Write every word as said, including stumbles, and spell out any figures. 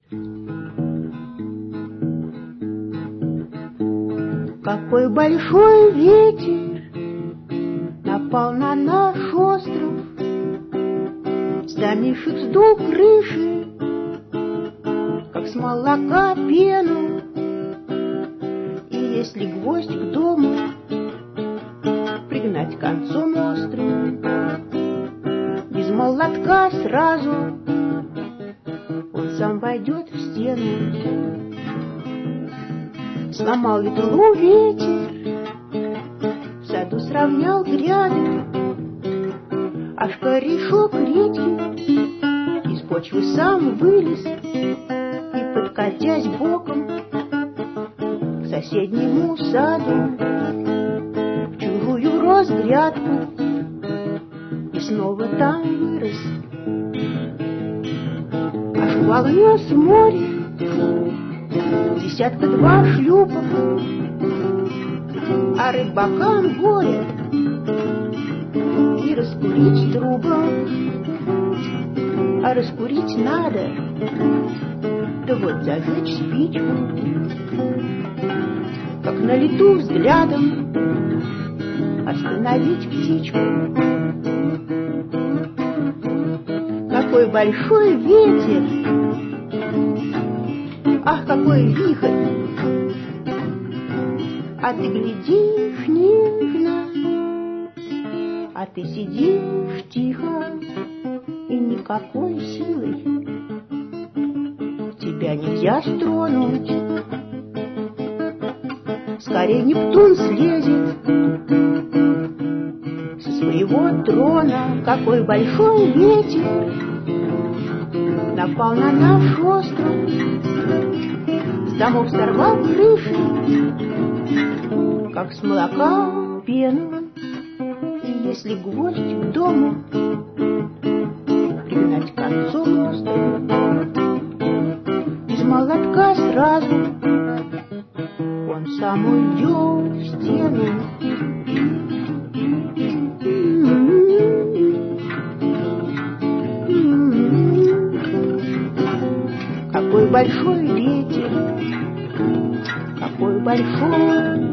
Какой большой ветер напал на наш остров, с домишек сдул крыши, как с молока пену. И если гвоздь к дому пригнать концом острым, без молотка сразу он сам войдет в стену. Сломал ветлу ветер, в саду сравнял гряды, аж корешок редкий из почвы сам вылез, и, подкатясь боком к соседнему саду, в чужую разгрядку, и снова там вырос. Аж волнес в море десятка два шлюпов, а рыбакам горе и раскурить трубу. А раскурить надо, да вот зажечь спичку, как на лету взглядом остановить птичку. Какой большой ветер! Ах, какой вихрь! А ты глядишь нежно, а ты сидишь тихо, и никакой силой тебя нельзя стронуть. Скорей Нептун слезет со своего трона. Какой большой ветер напал на наш остров, с домов сорвал крыши, как с молока пену. И если гвоздь к дому пригнать концом острым, без молотка сразу он сам уйдет в стену. Какой большой ветер, какой большой